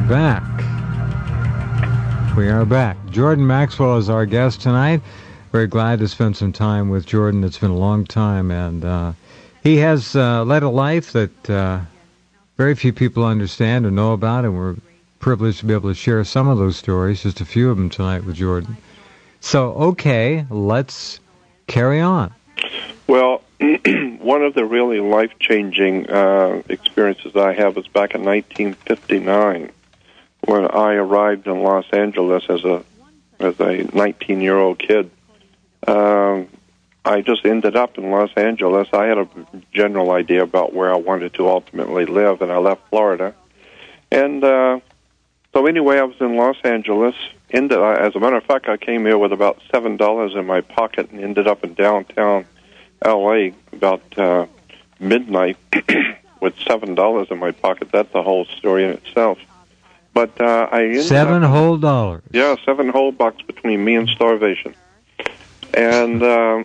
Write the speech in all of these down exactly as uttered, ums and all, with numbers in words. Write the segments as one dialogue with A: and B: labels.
A: back. We are back. Jordan Maxwell is our guest tonight. Very glad to spend some time with Jordan. It's been a long time, and uh, he has uh, led a life that uh, very few people understand or know about, and we're privileged to be able to share some of those stories, just a few of them tonight with Jordan. So, okay, let's carry on.
B: Well, one of the really life-changing uh, experiences I had was back in nineteen fifty-nine when I arrived in Los Angeles as a as a nineteen-year-old kid. Um, I just ended up in Los Angeles. I had a general idea about where I wanted to ultimately live, and I left Florida. And uh, so anyway, I was in Los Angeles. Ended, as a matter of fact, I came here with about seven dollars in my pocket and ended up in downtown L A about uh, midnight with seven dollars in my pocket. That's a whole story in itself. But uh, I ended
A: Seven
B: up,
A: whole dollars.
B: Yeah, seven whole bucks between me and starvation. And uh,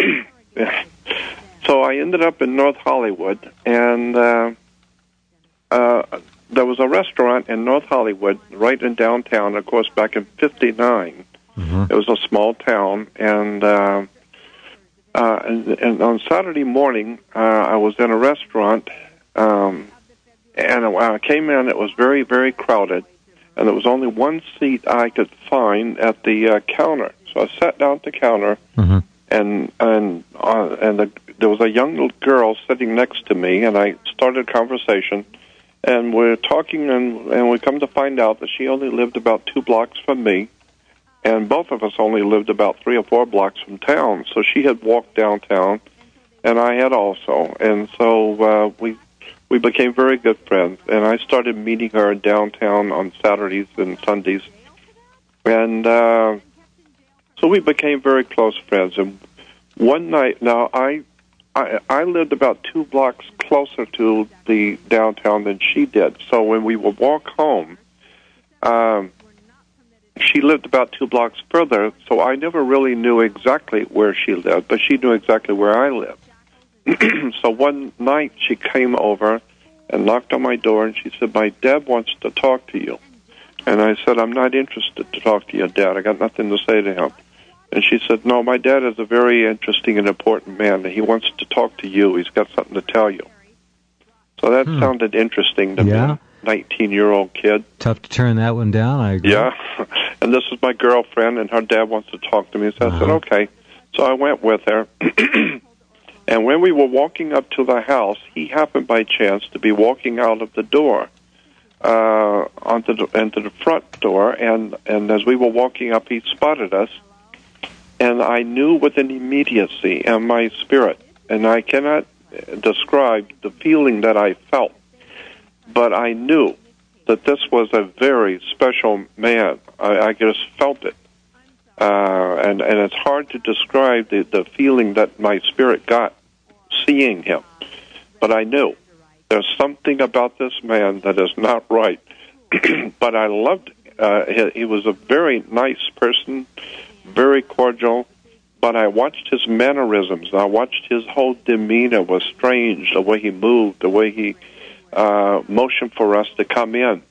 B: so I ended up in North Hollywood, and uh, uh, there was a restaurant in North Hollywood, right in downtown. Of course, back in fifty-nine, mm-hmm. It was a small town, and, uh, uh, and, and on Saturday morning, uh, I was in a restaurant, um, and when I came in, it was very, very crowded, and there was only one seat I could find at the uh, counter. So I sat down at the counter, mm-hmm. and and uh, and the, there was a young little girl sitting next to me, and I started a conversation, and we're talking, and, and we come to find out that she only lived about two blocks from me, and both of us only lived about three or four blocks from town. So she had walked downtown, and I had also, and so uh, we we became very good friends, and I started meeting her downtown on Saturdays and Sundays, and. Uh, So we became very close friends. And one night, now I, I, I lived about two blocks closer to the downtown than she did. So when we would walk home, um, she lived about two blocks further. So I never really knew exactly where she lived, but she knew exactly where I lived. So one night she came over and knocked on my door, and she said, "My dad wants to talk to you." And I said, "I'm not interested to talk to your dad. I got nothing to say to him." And she said, "No, my dad is a very interesting and important man. He wants to talk to you. He's got something to tell you." So that hmm. sounded interesting to
A: yeah.
B: me, nineteen-year-old kid.
A: Tough to turn that one down, I agree.
B: Yeah. And this is my girlfriend, and her dad wants to talk to me. So uh-huh. I said, okay. So I went with her. And when we were walking up to the house, he happened by chance to be walking out of the door. Uh, onto the, into the front door, and, and as we were walking up, he spotted us. And I knew with an immediacy in my spirit, and I cannot describe the feeling that I felt, but I knew that this was a very special man. I, I just felt it. Uh, and, and it's hard to describe the, the feeling that my spirit got seeing him. But I knew there's something about this man that is not right. But I loved, uh, he, he was a very nice person, very cordial, but I watched his mannerisms. I watched his whole demeanor was strange, the way he moved, the way he uh, motioned for us to come in.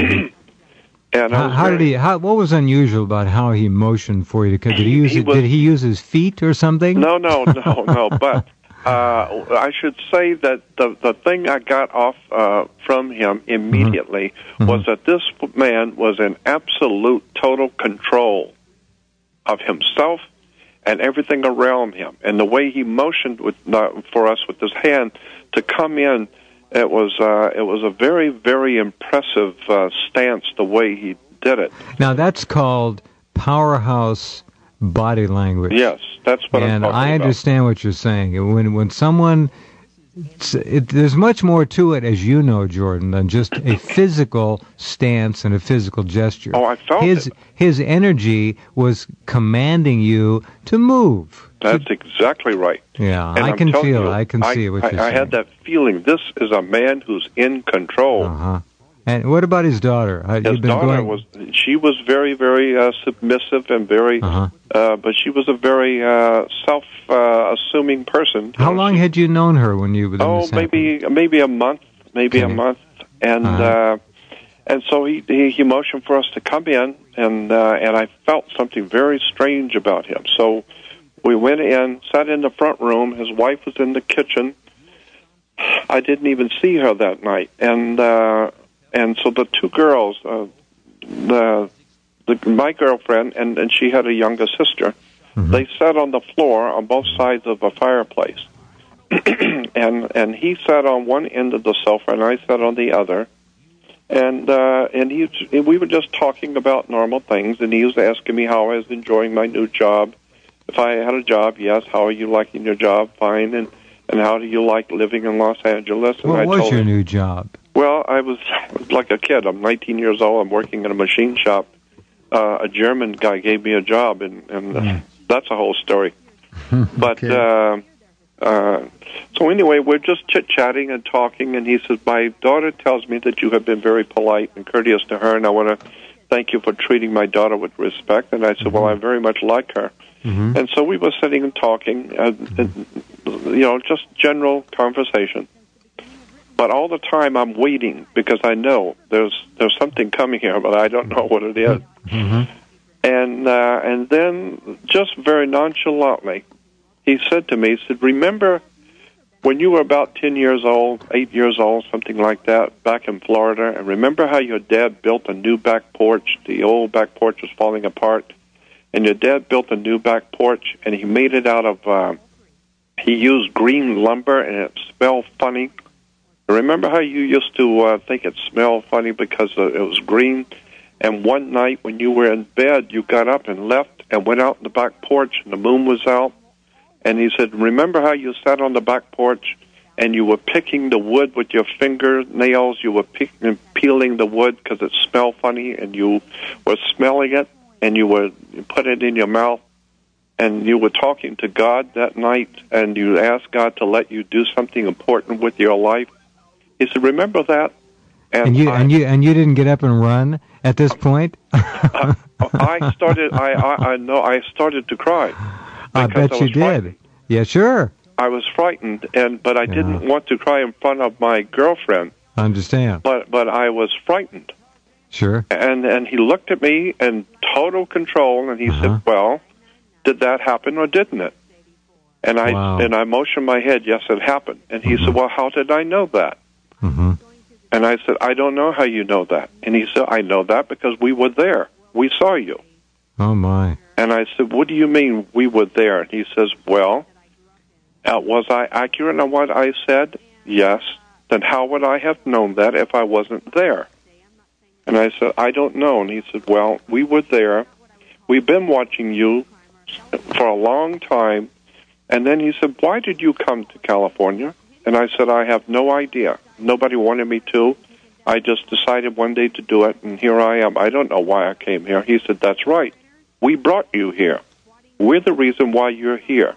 B: And
A: how, how very, did he? How, what was unusual about how he motioned for you? Did he use?
B: He
A: it,
B: was,
A: did he use his feet or something?
B: No, no, no, no. But uh, I should say that the the thing I got off uh, from him immediately mm-hmm. was that this man was in absolute, total control of himself and everything around him, and the way he motioned with uh, for us with his hand to come in, it was uh, it was a very, very impressive uh, stance. The way he did it.
A: Now that's called powerhouse body language.
B: Yes, that's what
A: and
B: I'm talking
A: I understand
B: about.
A: what you're saying. When when someone, it, there's much more to it, as you know, Jordan, than just a physical stance and a physical gesture.
B: Oh, I felt
A: his
B: it.
A: his energy was commanding you to move.
B: That's to, exactly right.
A: Yeah,
B: and
A: I
B: I'm
A: can feel
B: you,
A: it. I can
B: I,
A: see what
B: I,
A: you're
B: I
A: saying.
B: had that feeling. This is a man who's in control.
A: Uh-huh. And what about his daughter? Had
B: his
A: you been
B: daughter
A: going...
B: was. She was very, very uh, submissive and very. Uh-huh. Uh, but she was a very uh, self-assuming uh, person.
A: How long had you known her when you? When
B: oh, maybe happened? maybe a month, maybe okay. a month, and uh-huh. uh, And so he, he he motioned for us to come in, and uh, and I felt something very strange about him. So we went in, sat in the front room. His wife was in the kitchen. I didn't even see her that night, and uh, and so the two girls, uh, the, the my girlfriend and, and she had a younger sister. Mm-hmm. They sat on the floor on both sides of a fireplace, and and he sat on one end of the sofa, and I sat on the other. And uh, and he we were just talking about normal things, and he was asking me how I was enjoying my new job. If I had a job, yes. How are you liking your job? Fine. And and how do you like living in Los Angeles? And
A: what
B: I
A: was
B: told
A: your
B: him,
A: new job?
B: Well, I was, I was like a kid. I'm nineteen years old. I'm working in a machine shop. Uh, a German guy gave me a job, and, and mm. that's a whole story. But
A: okay.
B: uh, uh, so anyway, we're just chit-chatting and talking, and he says, my daughter tells me that you have been very polite and courteous to her, and I want to thank you for treating my daughter with respect. And I said, mm-hmm. well, I very much like her. Mm-hmm. And so we were sitting and talking, and, mm-hmm. and, you know, just general conversation. But all the time I'm waiting because I know there's there's something coming here, but I don't know what it is. Mm-hmm. And uh, and then just very nonchalantly, he said to me, he said, remember when you were about ten years old, eight years old, something like that, back in Florida, and remember how your dad built a new back porch? The old back porch was falling apart, and your dad built a new back porch, and he made it out of, uh, he used green lumber, and it smelled funny. Remember how you used to uh, think it smelled funny because uh, it was green? And one night when you were in bed, you got up and left and went out in the back porch, and the moon was out. And he said, remember how you sat on the back porch and you were picking the wood with your fingernails? You were picking, peeling the wood because it smelled funny, and you were smelling it, and you were you put it in your mouth, and you were talking to God that night, and you asked God to let you do something important with your life. He said, remember that?
A: And, and you I, and you and you didn't get up and run at this point?
B: I, I started. I, I I know. I started to cry.
A: I bet
B: I
A: you did.
B: Frightened.
A: Yeah, sure.
B: I was frightened, and but I yeah. didn't want to cry in front of my girlfriend.
A: I understand.
B: But but I was frightened.
A: Sure.
B: And and he looked at me in total control, and he uh-huh. said, "Well, did that happen or didn't it?" And I
A: wow.
B: and I motioned my head, "Yes, it happened." And he uh-huh. said, "Well, how did I know that?"
A: Mm-hmm.
B: And I said, I don't know how you know that. And he said, I know that because we were there. We saw you.
A: Oh, my.
B: And I said, what do you mean we were there? And he says, well, uh, was I accurate on what I said? Yes. Then how would I have known that if I wasn't there? And I said, I don't know. And he said, well, we were there. We've been watching you for a long time. And then he said, why did you come to California? And I said, I have no idea. Nobody wanted me to. I just decided one day to do it, and here I am. I don't know why I came here. He said, that's right. We brought you here. We're the reason why you're here.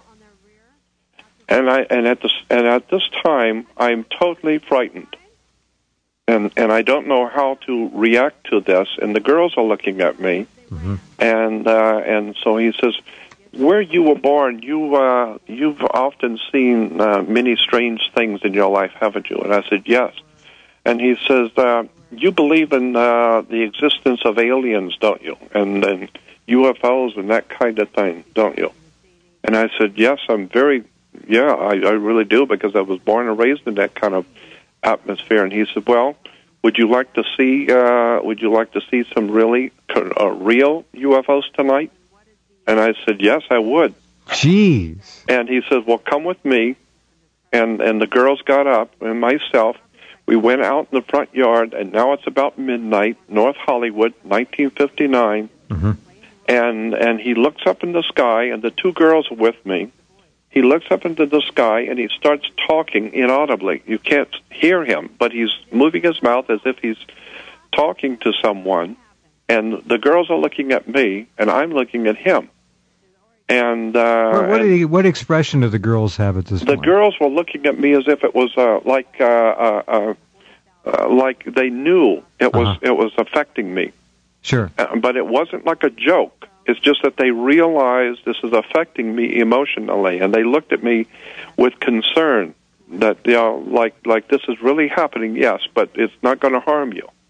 B: And I and at this and at this time, I'm totally frightened. And and I don't know how to react to this. And the girls are looking at me. Mm-hmm. And uh, and so he says, where you were born, you, uh, you've often seen uh, many strange things in your life, haven't you? And I said, yes. And he says, uh, you believe in uh, the existence of aliens, don't you? And, and U F Os and that kind of thing, don't you? And I said, yes, I'm very, yeah, I, I really do, because I was born and raised in that kind of atmosphere. And he said, well, would you like to see, uh, would you like to see some really uh, real U F Os tonight? And I said, yes, I would.
A: Jeez.
B: And he says, well, come with me. And and the girls got up, and myself, we went out in the front yard, and now it's about midnight, North Hollywood, nineteen fifty-nine. Mm-hmm. And and he looks up in the sky, and the two girls are with me. He looks up into the sky, and he starts talking inaudibly. You can't hear him, but he's moving his mouth as if he's talking to someone. And the girls are looking at me, and I'm looking at him. And uh,
A: what, what,
B: and
A: did he, what expression do the girls have at this
B: the
A: point?
B: The girls were looking at me as if it was uh, like uh, uh, uh, uh, like they knew it was uh-huh. it was affecting me.
A: Sure,
B: uh, but it wasn't like a joke. It's just that they realized this is affecting me emotionally, and they looked at me with concern that, you know, like like this is really happening. Yes, but it's not going to harm you.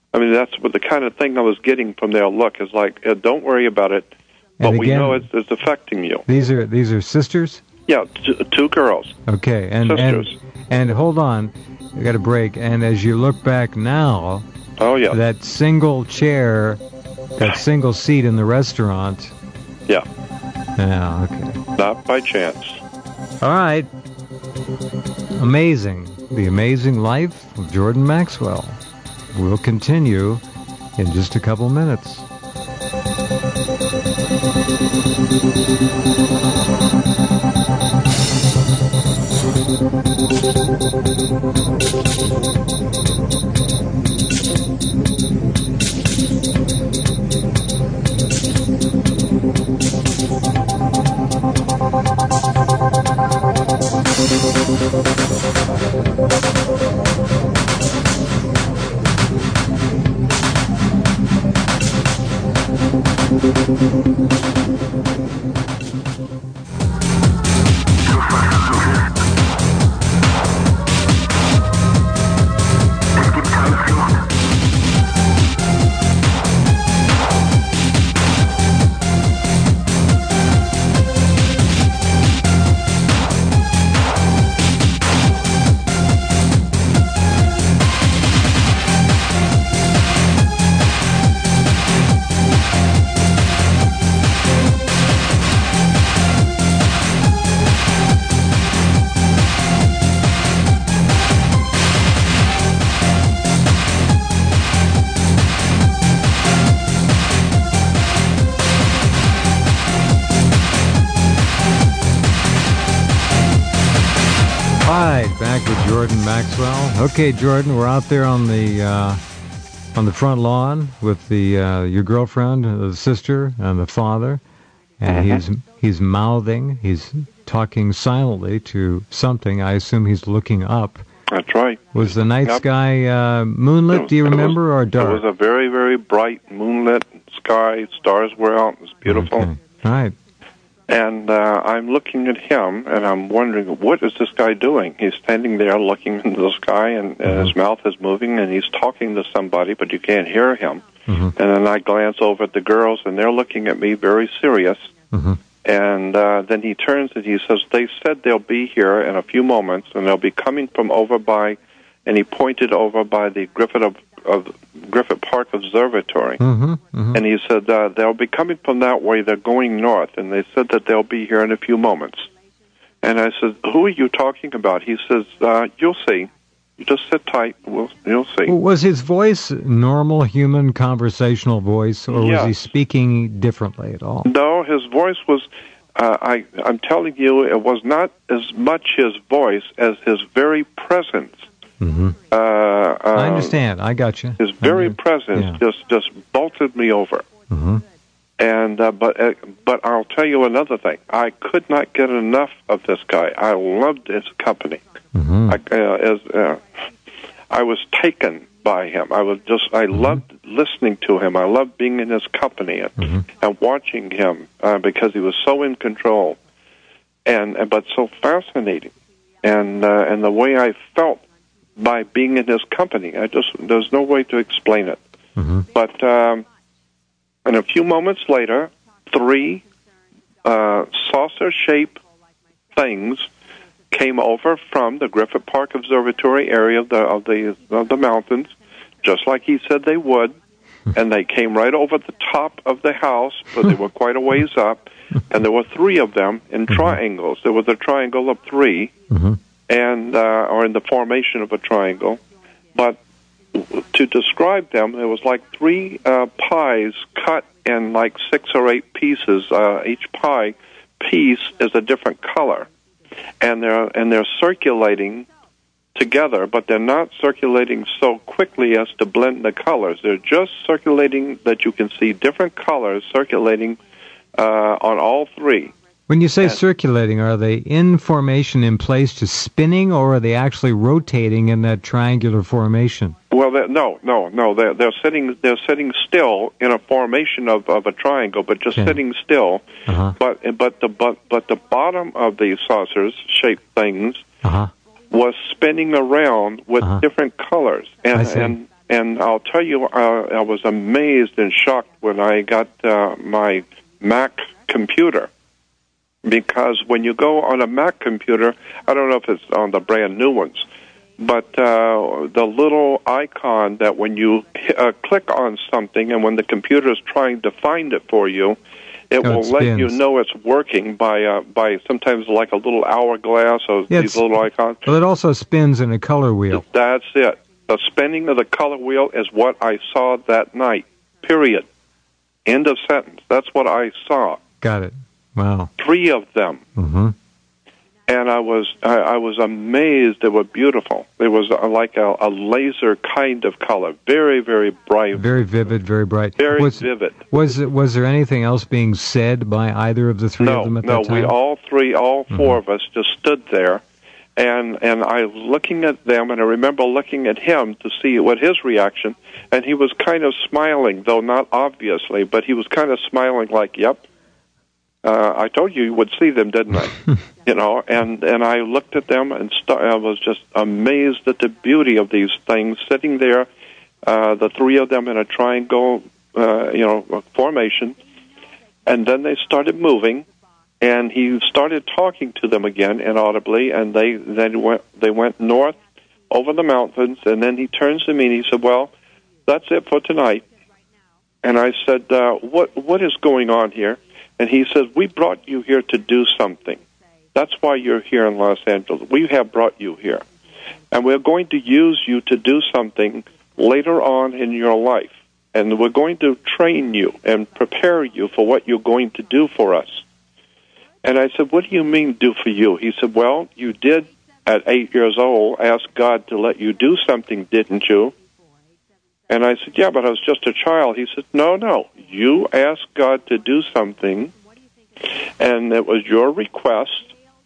B: I mean, that's what the kind of thing I was getting from their look is like, uh, don't worry about it, but
A: and
B: we
A: again,
B: know it's, it's affecting you.
A: These are these are sisters?
B: Yeah, t- two girls.
A: Okay, and
B: sisters.
A: and and hold on, I got a break. And as you look back now,
B: oh yeah,
A: that single chair, that single seat in the restaurant.
B: Yeah.
A: Yeah. Okay.
B: Not by chance.
A: All right. Amazing. The Amazing Life of Jordan Maxwell. We'll continue in just a couple minutes. Maxwell. Okay, Jordan, we're out there on the uh, on the front lawn with the uh, your girlfriend, the sister, and the father, and mm-hmm. he's he's mouthing, he's talking silently to something. I assume he's looking up.
B: That's right.
A: Was the night yep. sky uh, moonlit?
B: Was,
A: do you remember,
B: was,
A: or dark?
B: It was a very, very bright moonlit sky. Stars were out. It was beautiful.
A: Okay. All right.
B: And uh, I'm looking at him, and I'm wondering, what is this guy doing? He's standing there looking into the sky, and, and mm-hmm. his mouth is moving, and he's talking to somebody, but you can't hear him. Mm-hmm. And then I glance over at the girls, and they're looking at me very serious. Mm-hmm. And uh, then he turns and he says, they said they'll be here in a few moments, and they'll be coming from over by, and he pointed over by the Griffith of, of Griffith Park Observatory. Mm-hmm, mm-hmm. And he said, uh, they'll be coming from that way. They're going north, and they said that they'll be here in a few moments. And I said, who are you talking about? He says, uh, you'll see. You just sit tight. We'll, you'll see.
A: Was his voice normal, human, conversational voice, or
B: yes.
A: was he speaking differently at all?
B: No, his voice was, uh, I, I'm telling you, it was not as much his voice as his very presence.
A: Mm-hmm.
B: Uh, uh,
A: I understand. I got you.
B: His very presence yeah. just, just bolted me over.
A: Mm-hmm.
B: And uh, but uh, but I'll tell you another thing. I could not get enough of this guy. I loved his company.
A: Mm-hmm.
B: I, uh, as, uh, I was taken by him. I was just I mm-hmm. loved listening to him. I loved being in his company and, mm-hmm. and watching him uh, because he was so in control and, and but so fascinating. And uh, and the way I felt by being in his company, I just there's no way to explain it.
A: Mm-hmm.
B: But um, and a few moments later, three uh, saucer-shaped things came over from the Griffith Park Observatory area of the of the of the mountains, just like he said they would, and they came right over the top of the house, but they were quite a ways up, and there were three of them in triangles. There was a triangle of three.
A: Mm-hmm.
B: and uh, or in the formation of a triangle, but to describe them, it was like three uh, pies cut in like six or eight pieces. Uh, each pie piece is a different color, and they're and they're circulating together, but they're not circulating so quickly as to blend the colors. They're just circulating that you can see different colors circulating uh, on all three.
A: When you say and, circulating, are they in formation in place to spinning, or are they actually rotating in that triangular formation?
B: Well, no, no, no. They're they're sitting they're sitting still in a formation of, of a triangle, but just okay. sitting still.
A: Uh-huh.
B: But but the but but the bottom of the saucers shaped things
A: uh-huh.
B: was spinning around with
A: uh-huh.
B: different colors, and
A: I see.
B: and And I'll tell you, uh, I was amazed and shocked when I got uh, my Mac computer. Because when you go on a Mac computer, I don't know if it's on the brand new ones, but uh, the little icon that when you uh, click on something and when the computer is trying to find it for you, it
A: oh,
B: will
A: it
B: let
A: spins.
B: you know it's working by uh, by sometimes like a little hourglass or
A: yeah,
B: these little icons.
A: Well, it also spins in a color wheel.
B: That's it. The spinning of the color wheel is what I saw that night, period. End of sentence. That's what I saw.
A: Got it. Wow.
B: Three of them.
A: Mm-hmm.
B: And I was I, I was amazed. They were beautiful. It was a, like a, a laser kind of color, very very bright,
A: very vivid, very bright,
B: very
A: was,
B: vivid.
A: Was it, was there anything else being said by either of the three
B: no,
A: of them at
B: no,
A: that time?
B: No, we all three, all four
A: mm-hmm.
B: of us, just stood there, and and I was looking at them, and I remember looking at him to see what his reaction, and he was kind of smiling, though not obviously, but he was kind of smiling, like, "Yep." Uh, I told you you would see them, didn't I? You know, and, and I looked at them and st- I was just amazed at the beauty of these things sitting there, uh, the three of them in a triangle, uh, you know, formation. And then they started moving, and he started talking to them again inaudibly, and they then went they went north over the mountains, and then he turns to me and he said, "Well, that's it for tonight." And I said, uh, "What what is going on here?" And he says, "We brought you here to do something. That's why you're here in Los Angeles. We have brought you here. And we're going to use you to do something later on in your life. And we're going to train you and prepare you for what you're going to do for us." And I said, "What do you mean, do for you?" He said, "Well, you did, at eight years old, ask God to let you do something, didn't you?" And I said, "Yeah, but I was just a child." He said, no, no, you asked God to do something, and it was your request,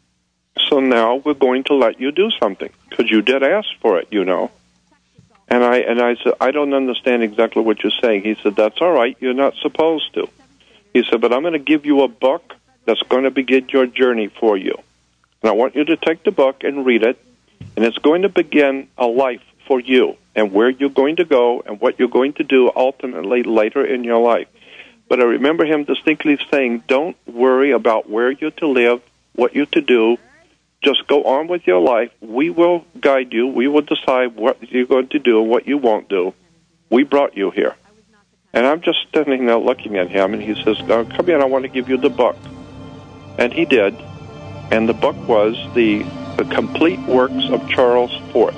B: so now we're going to let you do something, because you did ask for it, you know. And I and I said, "I don't understand exactly what you're saying." He said, "That's all right, you're not supposed to." He said, "But I'm going to give you a book that's going to begin your journey for you. And I want you to take the book and read it, and it's going to begin a life for you, and where you're going to go and what you're going to do ultimately later in your life." But I remember him distinctly saying, "Don't worry about where you're to live, what you're to do. Just go on with your life. We will guide you. We will decide what you're going to do and what you won't do. We brought you here." And I'm just standing there looking at him, and he says, "Come in, I want to give you the book." And he did. And the book was the, the Complete Works of Charles Fort.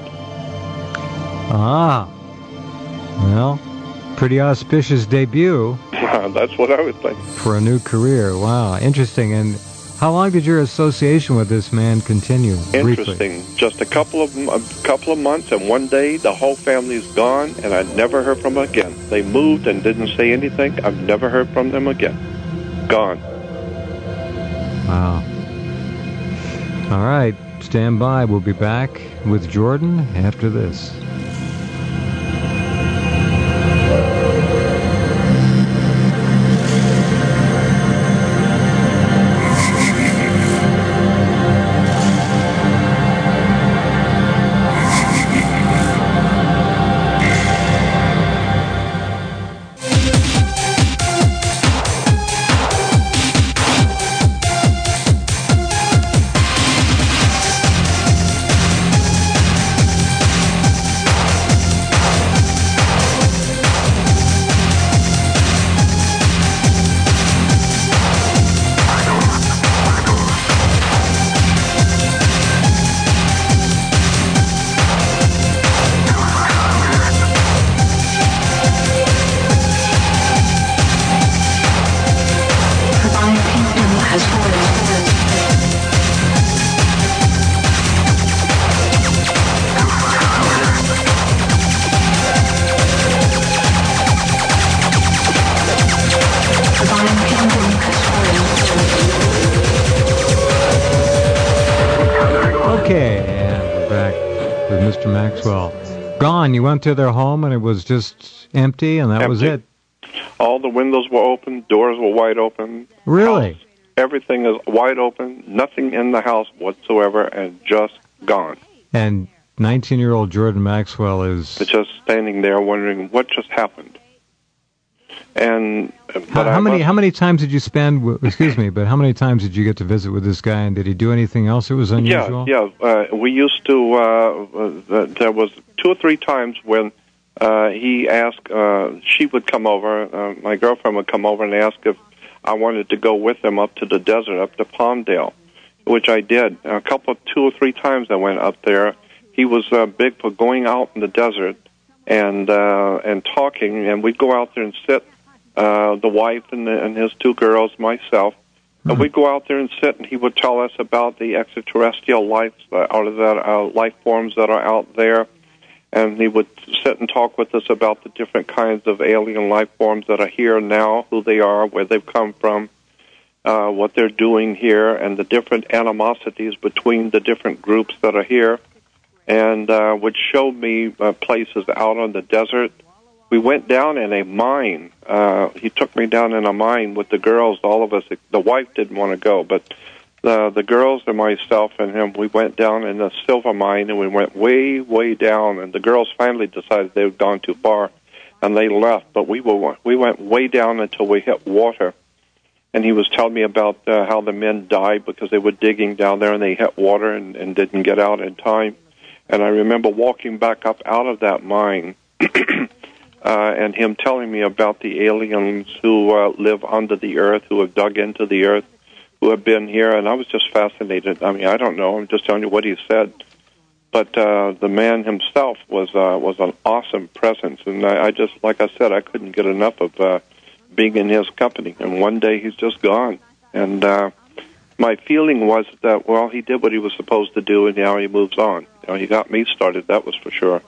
A: Ah, well, pretty auspicious debut.
B: That's what I was thinking.
A: For a new career. Wow, interesting. And how long did your association with this man continue?
B: Interesting.
A: Briefly?
B: Just a couple of a couple of months, and one day the whole family's gone, and I never heard from them again. They moved and didn't say anything. I've never heard from them again. Gone.
A: Wow. All right, stand by. We'll be back with Jordan after this. You went to their home and it was just empty, and that empty. was it.
B: All the windows were open, doors were wide open.
A: Really?
B: House, everything is wide open, nothing in the house whatsoever, and just gone.
A: And nineteen-year-old Jordan Maxwell is
B: just standing there wondering what just happened. And
A: how,
B: but
A: how
B: I
A: many
B: must,
A: how many times did you spend? With, excuse me, but how many times did you get to visit with this guy? And did he do anything else that was unusual?
B: Yeah, yeah. Uh, we used to. Uh, uh, there was two or three times when uh, he asked. Uh, she would come over. Uh, my girlfriend would come over and ask if I wanted to go with him up to the desert, up to Palmdale, which I did. A couple of two or three times I went up there. He was uh, big for going out in the desert and uh, and talking, and we'd go out there and sit. Uh, the wife and, the, and his two girls, myself, mm-hmm. and we'd go out there and sit, and he would tell us about the extraterrestrial life, uh, out of that uh, life forms that are out there, and he would sit and talk with us about the different kinds of alien life forms that are here now, who they are, where they've come from, uh, what they're doing here, and the different animosities between the different groups that are here, and uh, would show me uh, places out on the desert. We went down in a mine. Uh, he took me down in a mine with the girls, all of us. The wife didn't want to go, but the, the girls and myself and him, we went down in a silver mine, and we went way, way down, and the girls finally decided they had gone too far, and they left, but we were we went way down until we hit water, and he was telling me about uh, how the men died because they were digging down there, and they hit water and, and didn't get out in time, and I remember walking back up out of that mine, Uh, and him telling me about the aliens who uh, live under the earth, who have dug into the earth, who have been here, and I was just fascinated. I mean, I don't know. I'm just telling you what he said. But uh, the man himself was uh, was an awesome presence, and I, I just, like I said, I couldn't get enough of uh, being in his company. And one day he's just gone. And uh, my feeling was that, well, he did what he was supposed to do, and now he moves on. You know, he got me started, that was for sure.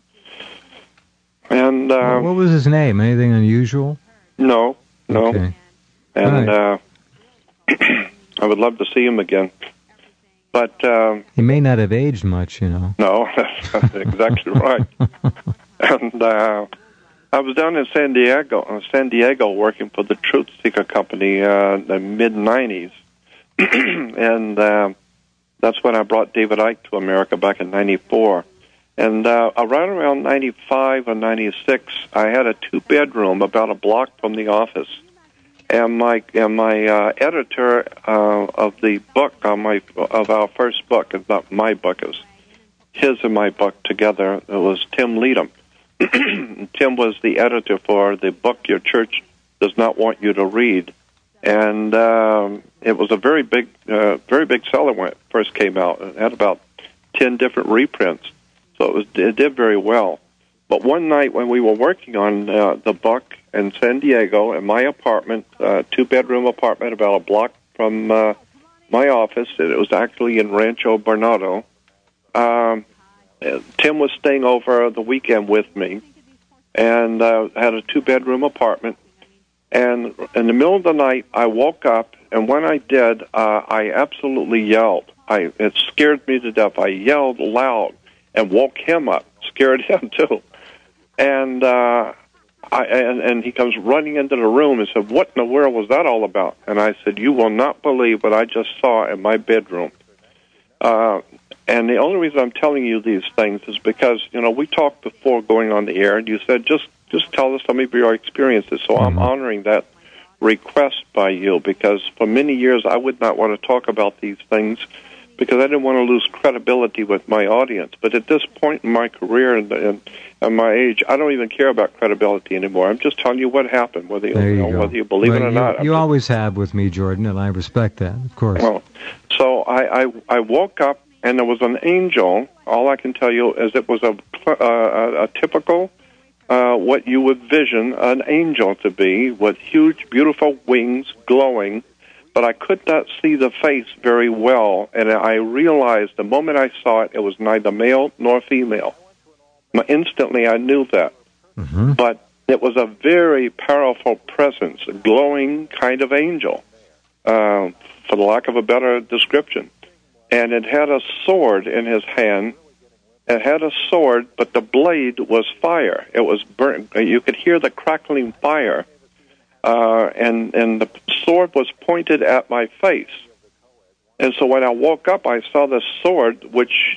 B: And uh,
A: what was his name? Anything unusual?
B: No, no.
A: Okay.
B: And
A: right.
B: uh, I would love to see him again. But um,
A: he may not have aged much, you know.
B: No, that's exactly right. And uh, I was down in San Diego, uh, San Diego, working for the Truth Seeker Company uh, in the mid nineties, and uh, that's when I brought David Icke to America back in ninety-four. And uh, right around ninety-five or ninety-six, I had a two-bedroom about a block from the office. And my and my uh, editor uh, of the book, on my of our first book, it's not my book, it was his and my book together, it was Tim Leadham. Tim was the editor for the book Your Church Does Not Want You to Read. And um, it was a very big, uh, very big seller when it first came out. It had about ten different reprints. So it, was, it did very well. But one night when we were working on uh, the book in San Diego, in my apartment, uh, two-bedroom apartment about a block from uh, my office, it was actually in Rancho Bernardo, um, Tim was staying over the weekend with me, and uh, had a two-bedroom apartment. And in the middle of the night, I woke up, and when I did, uh, I absolutely yelled. I, it scared me to death. I yelled loud and woke him up, scared him too. And uh, I and, and he comes running into the room and said, "What in the world was that all about?" And I said, "You will not believe what I just saw in my bedroom." Uh, and the only reason I'm telling you these things is because, you know, we talked before going on the air, and you said, just just tell us some of your experiences. So mm-hmm. I'm honoring that request by you, because for many years I would not want to talk about these things because I didn't want to lose credibility with my audience. But at this point in my career and, and, and my age, I don't even care about credibility anymore. I'm just telling you what happened, whether you, you, know, whether you believe well, it or
A: you,
B: not. I'm
A: you
B: just,
A: always have with me, Jordan, and I respect that, of course.
B: Well, so I, I, I woke up, and there was an angel. All I can tell you is it was a, uh, a typical, uh, what you would vision an angel to be, with huge, beautiful wings glowing, but I could not see the face very well, and I realized the moment I saw it, it was neither male nor female. Instantly, I knew that. Mm-hmm. But it was a very powerful presence, a glowing kind of angel, uh, for the lack of a better description. And it had a sword in his hand. It had a sword, but the blade was fire. It was burnt. You could hear the crackling fire. Uh, and, and the sword was pointed at my face. And so when I woke up, I saw the sword, which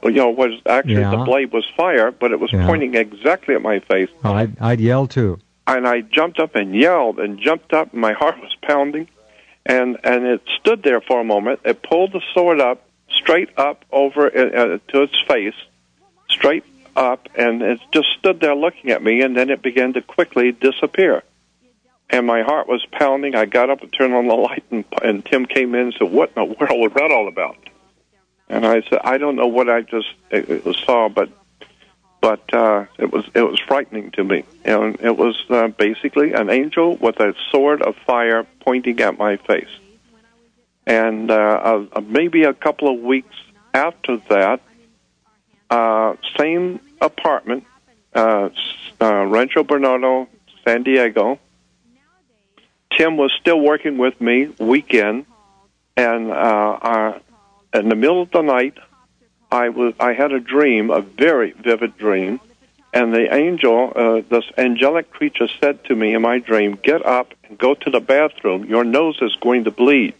B: you know, was actually
A: Yeah.
B: the blade was fire, but it was
A: Yeah.
B: pointing exactly at my face.
A: Oh, I'd, I'd yell too.
B: And I jumped up and yelled and jumped up, and my heart was pounding. And and it stood there for a moment. It pulled the sword up, straight up over uh, to its face, straight up, and it just stood there looking at me, and then it began to quickly disappear. And my heart was pounding. I got up and turned on the light, and, and Tim came in and said, "What in the world was that all about?" And I said, "I don't know what I just it, it was saw, but but uh, it was it was frightening to me. And it was uh, basically an angel with a sword of fire pointing at my face." And uh, uh, maybe a couple of weeks after that, uh, same apartment, uh, uh, Rancho Bernardo, San Diego. Tim was still working with me weekend, and uh, uh, in the middle of the night, I was I had a dream, a very vivid dream, and the angel, uh, this angelic creature, said to me in my dream, "Get up and go to the bathroom. Your nose is going to bleed."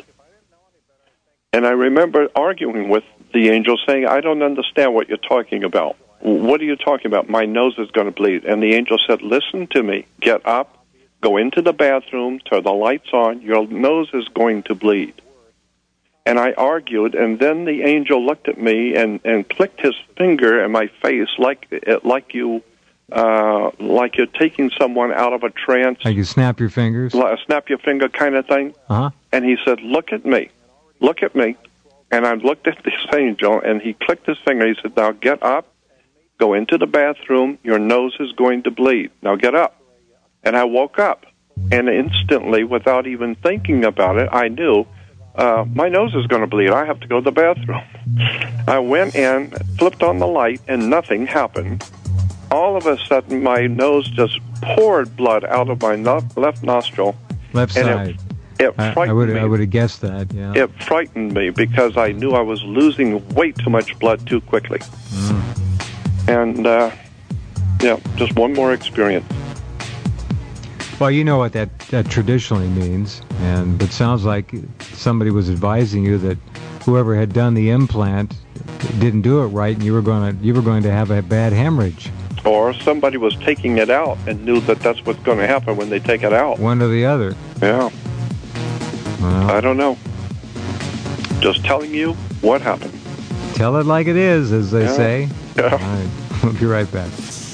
B: And I remember arguing with the angel, saying, "I don't understand what you're talking about. What are you talking about? My nose is going to bleed." And the angel said, "Listen to me. Get up, go into the bathroom, turn the lights on. Your nose is going to bleed." And I argued, and then the angel looked at me and, and clicked his finger in my face like like you uh, like you're taking someone out of a trance.
A: Like you snap your fingers?
B: A snap your finger kind of thing.
A: Uh-huh.
B: And he said, "Look at me. Look at me." And I looked at this angel, and he clicked his finger. He said, "Now get up, go into the bathroom. Your nose is going to bleed. Now get up." And I woke up, and instantly, without even thinking about it, I knew uh, my nose is going to bleed. I have to go to the bathroom. I went in, flipped on the light, and nothing happened. All of a sudden, my nose just poured blood out of my no- left nostril.
A: Left
B: and
A: side.
B: It, it
A: I,
B: frightened
A: I would
B: me.
A: I would have guessed that, yeah.
B: It frightened me because I knew I was losing way too much blood too quickly.
A: Mm.
B: And, uh, yeah, just one more experience.
A: Well, you know what that, that traditionally means, and it sounds like somebody was advising you that whoever had done the implant didn't do it right, and you were going to you were going to have a bad hemorrhage.
B: Or somebody was taking it out and knew that that's what's going to happen when they take it out.
A: One or the other.
B: Yeah.
A: Well,
B: I don't know. Just telling you what happened.
A: Tell it like it is, as they
B: Yeah.
A: say.
B: Yeah.
A: All right. We'll be right back.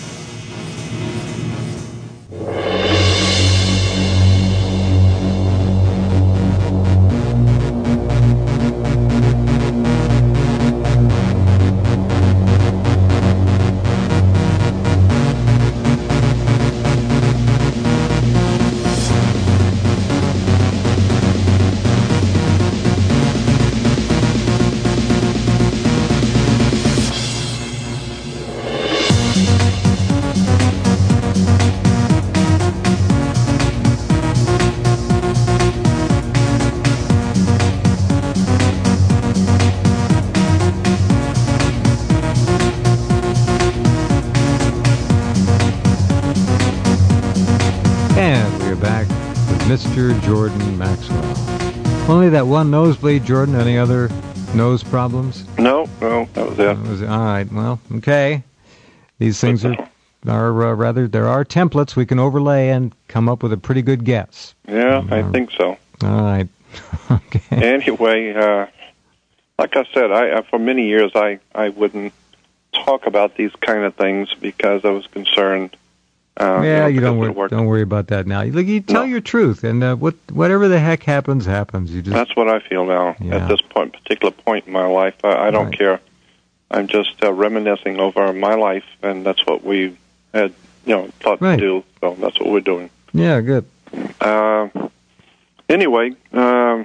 A: And we're back with Mister Jordan Maxwell. Only that one nosebleed, Jordan. Any other nose problems?
B: No, no, that was it.
A: That was, all right. Well, okay. These things are are uh, rather there are templates we can overlay and come up with a pretty good guess.
B: Yeah, I think so.
A: All right. Okay.
B: Anyway, uh, like I said, I uh, for many years I, I wouldn't talk about these kind of things because I was concerned. Uh,
A: yeah,
B: you,
A: you
B: know,
A: don't
B: because
A: worry.
B: of the work.
A: Don't worry about that now. Look, you tell
B: No.
A: your truth, and uh, what whatever the heck happens, happens. You just
B: That's what I feel now
A: Yeah.
B: at this point, particular point in my life. I, I don't
A: Right.
B: care. I'm just uh, reminiscing over my life, and that's what we had, you know, thought
A: Right.
B: to do. So that's what we're doing.
A: yeah, good.
B: Uh, anyway, um,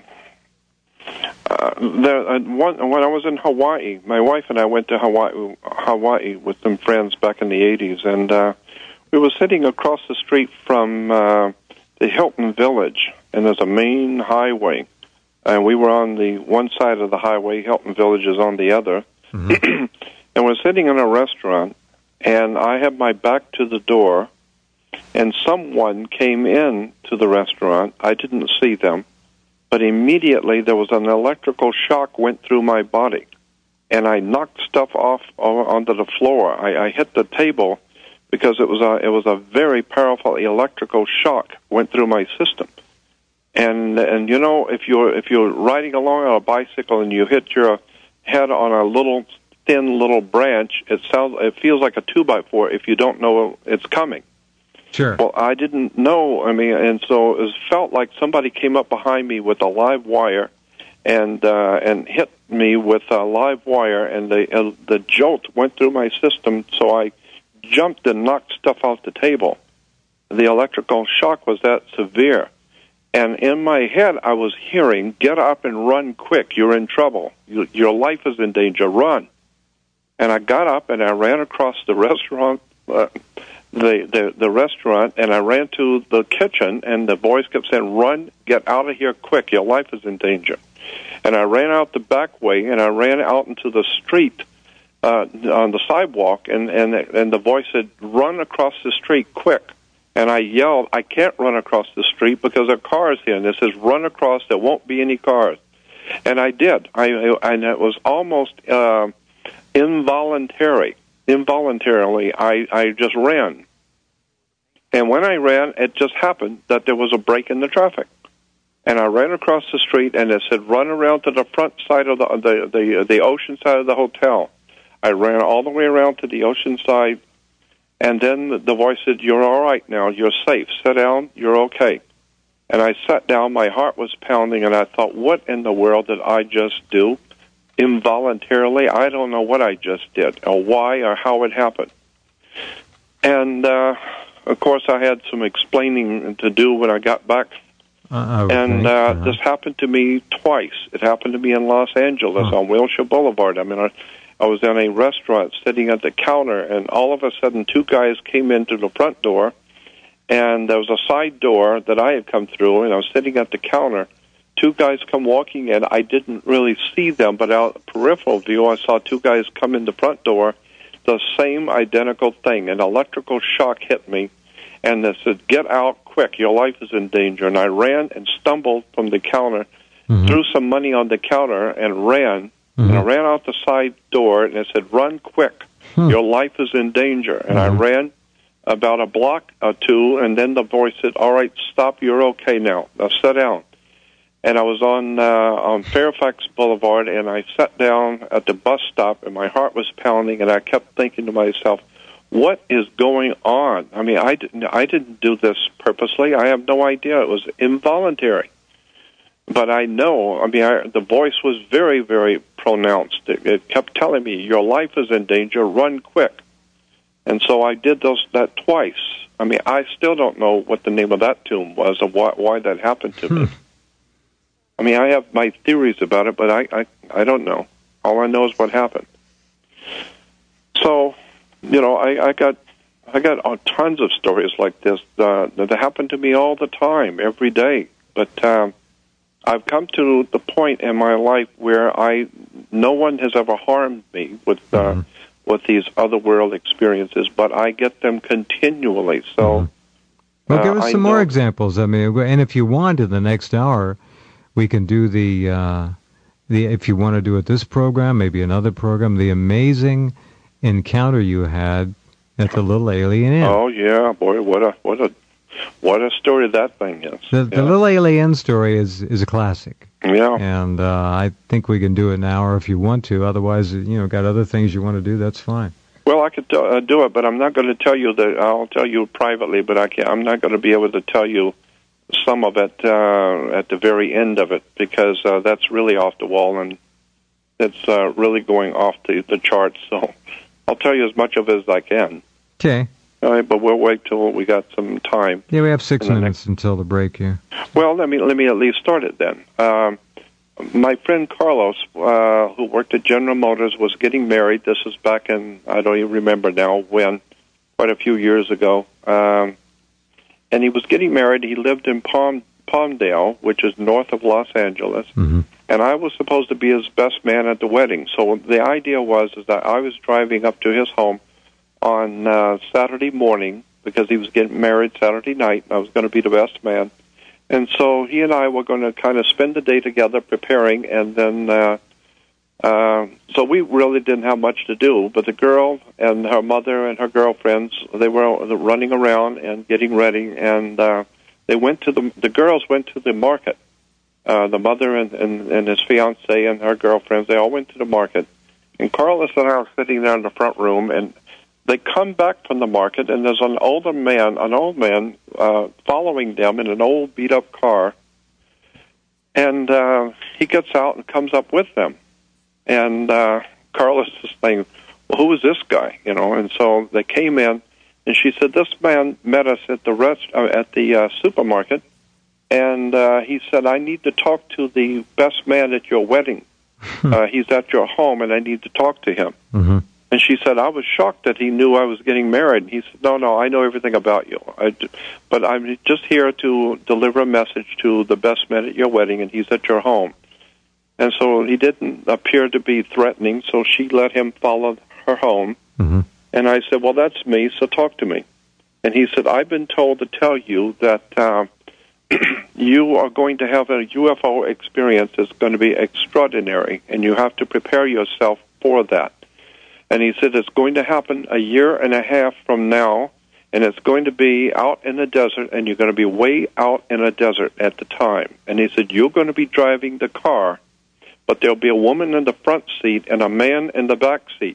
B: uh, there, uh, one, when I was in Hawaii, my wife and I went to Hawaii, Hawaii with some friends back in the eighties, and uh, we were sitting across the street from uh, the Hilton Village, and there's a main highway, and we were on the one side of the highway. Hilton Village is on the other,
A: Mm-hmm.
B: and we're sitting in a restaurant, and I have my back to the door, and someone came in to the restaurant. I didn't see them, but immediately there was an electrical shock went through my body. and I knocked stuff off onto the floor. I, I hit the table because it was a it was a very powerful electrical shock went through my system. And and you know, if you're if you're riding along on a bicycle and you hit your head on a little thin little branch, it sounds it feels like a two by four if you don't know it's coming.
A: Sure.
B: Well, I didn't know. I mean, and so it was, felt like somebody came up behind me with a live wire, and uh, and hit me with a live wire, and the uh, the jolt went through my system. So I jumped and knocked stuff off the table. The electrical shock was that severe, and in my head I was hearing, "Get up and run quick! You're in trouble. You, your life is in danger. Run!" And I got up and I ran across the restaurant. Uh, The, the the restaurant, and I ran to the kitchen, and the voice kept saying, "Run, get out of here quick, your life is in danger." And I ran out the back way, and I ran out into the street uh, on the sidewalk, and, and, and the voice said, "Run across the street quick." And I yelled, "I can't run across the street because there are cars here." And it says, "Run across, there won't be any cars." And I did. I, and it was almost uh, involuntary. Involuntarily, I, I just ran. And when I ran, it just happened that there was a break in the traffic. And I ran across the street, and it said, "Run around to the front side of the the the, the ocean side of the hotel." I ran all the way around to the ocean side, and then the voice said, "You're all right now. You're safe. Sit down. You're okay." And I sat down. My heart was pounding, and I thought, what in the world did I just do? Involuntarily, I don't know what I just did, or why, or how it happened. And, uh, of course, I had some explaining to do when I got back.
A: Uh,
B: and uh, uh-huh. This happened to me twice. It happened to me in Los Angeles huh. on Wilshire Boulevard. I mean, I, I was in a restaurant sitting at the counter, and all of a sudden two guys came into the front door, and there was a side door that I had come through, and I was sitting at the counter. Two guys come walking in. I didn't really see them, but out peripheral view, I saw two guys come in the front door. The same identical thing. An electrical shock hit me, and they said, "Get out quick. Your life is in danger." And I ran and stumbled from the counter, mm-hmm. threw some money on the counter, and ran. Mm-hmm. And I ran out the side door, and it said, "Run quick. Hmm. Your life is in danger." And mm-hmm. I ran about a block or two, and then the voice said, "All right, stop. You're okay now. Now sit down." And I was on uh, on Fairfax Boulevard, and I sat down at the bus stop, and my heart was pounding, and I kept thinking to myself, what is going on? I mean, I didn't, I didn't do this purposely. I have no idea. It was involuntary. But I know, I mean, I, the voice was very, very pronounced. It, it kept telling me, "Your life is in danger, run quick." And so I did those that twice. I mean, I still don't know what the name of that tune was or why, why that happened to me. I mean, I have my theories about it, but I, I, I don't know. All I know is what happened. So, you know, I, I got I got uh, tons of stories like this uh, that happen to me all the time, every day. But um, I've come to the point in my life where I no one has ever harmed me with uh, mm-hmm. with these otherworld experiences, but I get them continually. So, mm-hmm.
A: well, give
B: uh,
A: us some more examples. I mean, and if you want, in the next hour, we can do the, uh, the if you want to do it this program, maybe another program, the amazing encounter you had at the Little Alien Inn.
B: Oh, yeah, boy, what a what a, what a story that thing is.
A: The, the
B: yeah.
A: Little Alien story is, is a classic.
B: Yeah.
A: And uh, I think we can do it an hour if you want to. Otherwise, you know, got other things you want to do, that's fine.
B: Well, I could uh, do it, but I'm not going to tell you that. I'll tell you privately, but I can't, I'm not going to be able to tell you some of it uh, at the very end of it, because uh, that's really off the wall, and it's uh, really going off the, the charts. So I'll tell you as much of it as I can.
A: Okay.
B: All right, but we'll wait till we got some time.
A: Yeah, we have six minutes
B: next...
A: until the break here.
B: Well, let me let me at least start it then. Um, my friend Carlos, uh, who worked at General Motors, was getting married. This was back in, I don't even remember now when, quite a few years ago. Um, And he was getting married. He lived in Palm, Palmdale, which is north of Los Angeles. Mm-hmm. And I was supposed to be his best man at the wedding. So the idea was is that I was driving up to his home on uh, Saturday morning, because he was getting married Saturday night, and I was going to be the best man. And so he and I were going to kind of spend the day together preparing, and then uh, uh, so we really didn't have much to do. But the girl and her mother and her girlfriends, they were running around and getting ready, and uh, they went to the the girls went to the market. Uh, the mother and, and, and his fiance and her girlfriends, they all went to the market. And Carlos and I were sitting there in the front room, and they come back from the market, and there's an older man, an old man, uh, following them in an old beat-up car. And uh, he gets out and comes up with them. And uh, Carlos is saying, well, who is this guy? You know, and so they came in, and she said, this man met us at the rest uh, at the uh, supermarket. And uh, he said, I need to talk to the best man at your wedding. uh, he's at your home, and I need to talk to him. Mm-hmm. And she said, I was shocked that he knew I was getting married. And he said, no, no, I know everything about you. I d- but I'm just here to deliver a message to the best man at your wedding, and he's at your home. And so he didn't appear to be threatening, so she let him follow her home. Mm-hmm. And I said, well, that's me, so talk to me. And he said, I've been told to tell you that... Uh, you are going to have a U F O experience that's going to be extraordinary, and you have to prepare yourself for that. And he said it's going to happen a year and a half from now, and it's going to be out in the desert, and you're going to be way out in a desert at the time. And he said, you're going to be driving the car, but there'll be a woman in the front seat and a man in the back seat.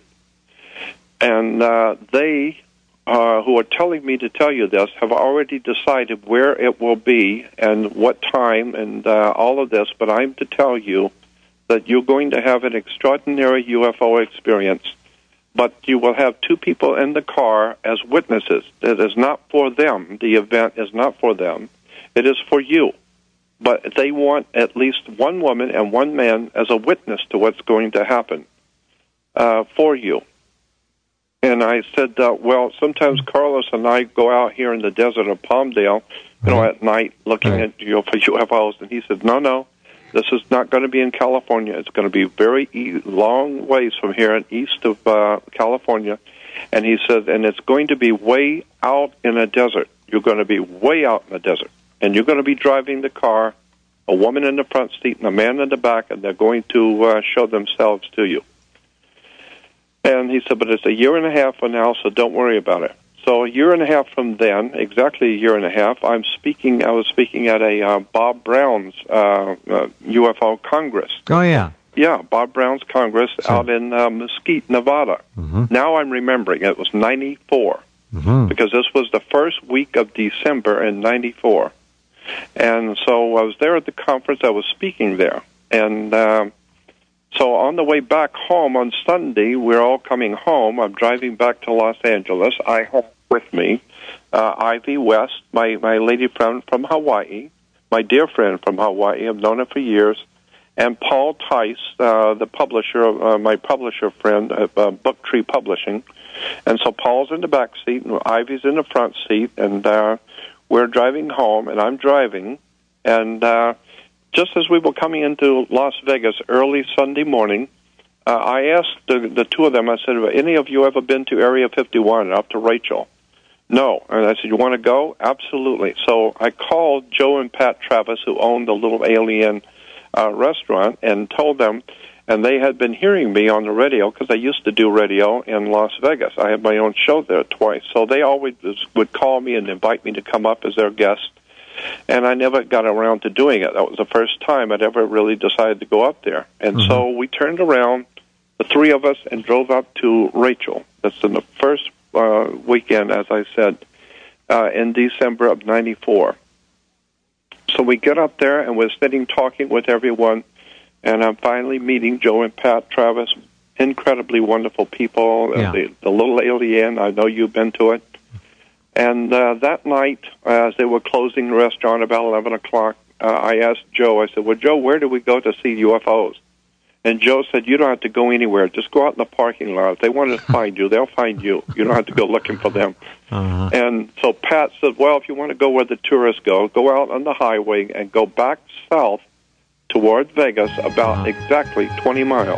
B: And uh, they... Uh, who are telling me to tell you this have already decided where it will be and what time and uh, all of this, but I'm to tell you that you're going to have an extraordinary U F O experience, but you will have two people in the car as witnesses. It is not for them. The event is not for them. It is for you. But they want at least one woman and one man as a witness to what's going to happen uh, for you. And I said, uh, well, sometimes Carlos and I go out here in the desert of Palmdale, you know, at night looking right. at U F Os. And he said, no, no, this is not going to be in California. It's going to be very e- long ways from here and east of uh, California. And he said, and it's going to be way out in a desert. You're going to be way out in the desert. And you're going to be driving the car, a woman in the front seat and a man in the back, and they're going to uh, show themselves to you. And he said, but it's a year and a half from now, so don't worry about it. So a year and a half from then, exactly a year and a half, I'm speaking. I was speaking at a uh, Bob Brown's uh, uh, U F O Congress.
A: Oh, yeah.
B: Yeah, Bob Brown's Congress so. out in uh, Mesquite, Nevada. Mm-hmm. Now I'm remembering. It was ninety-four, mm-hmm. because this was the first week of December in ninety-four. And so I was there at the conference. I was speaking there. And... Uh, So on the way back home on Sunday, we're all coming home. I'm driving back to Los Angeles. I have with me uh, Ivy West, my, my lady friend from Hawaii, my dear friend from Hawaii. I've known her for years. And Paul Tice, uh, the publisher, uh, my publisher friend at uh, Book Tree Publishing. And so Paul's in the back seat, and Ivy's in the front seat, and uh, we're driving home, and I'm driving, and... Uh, Just as we were coming into Las Vegas early Sunday morning, uh, I asked the, the two of them, I said, have any of you ever been to Area fifty-one, up to Rachel? No. And I said, you want to go? Absolutely. So I called Joe and Pat Travis, who owned the Little Alien uh, restaurant, and told them, and they had been hearing me on the radio, because I used to do radio in Las Vegas. I had my own show there twice. So they always would call me and invite me to come up as their guest. And I never got around to doing it. That was the first time I'd ever really decided to go up there. And mm-hmm. so we turned around, the three of us, and drove up to Rachel. That's in the first uh, weekend, as I said, uh, in December of ninety-four. So we get up there, and we're sitting talking with everyone, and I'm finally meeting Joe and Pat Travis, incredibly wonderful people. Yeah. The, the Little Alien, I know you've been to it. And uh, that night, uh, as they were closing the restaurant about eleven o'clock, uh, I asked Joe, I said, well, Joe, where do we go to see U F Os? And Joe said, you don't have to go anywhere. Just go out in the parking lot. If they want to find you, they'll find you. You don't have to go looking for them. Uh-huh. And so Pat said, well, if you want to go where the tourists go, go out on the highway and go back south toward Vegas about uh-huh. exactly twenty miles.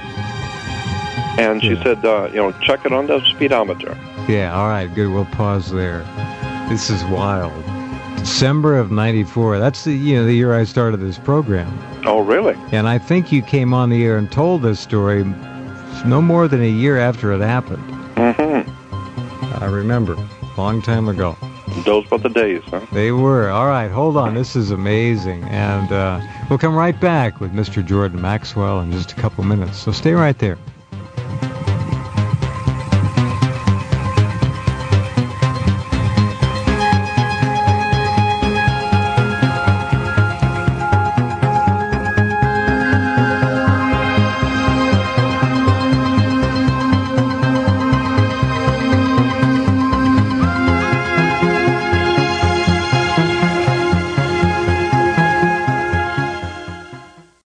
B: And she yeah. said, uh, you know, check it on the speedometer.
A: Yeah, all right, good. We'll pause there. This is wild. December of ninety-four. That's the you know the year I started this program.
B: Oh, really?
A: And I think you came on the air and told this story no more than a year after it happened.
B: Mm-hmm.
A: I remember, long time ago.
B: Those were the days, huh?
A: They were. All right, hold on. This is amazing. And uh, we'll come right back with Mister Jordan Maxwell in just a couple minutes. So stay right there.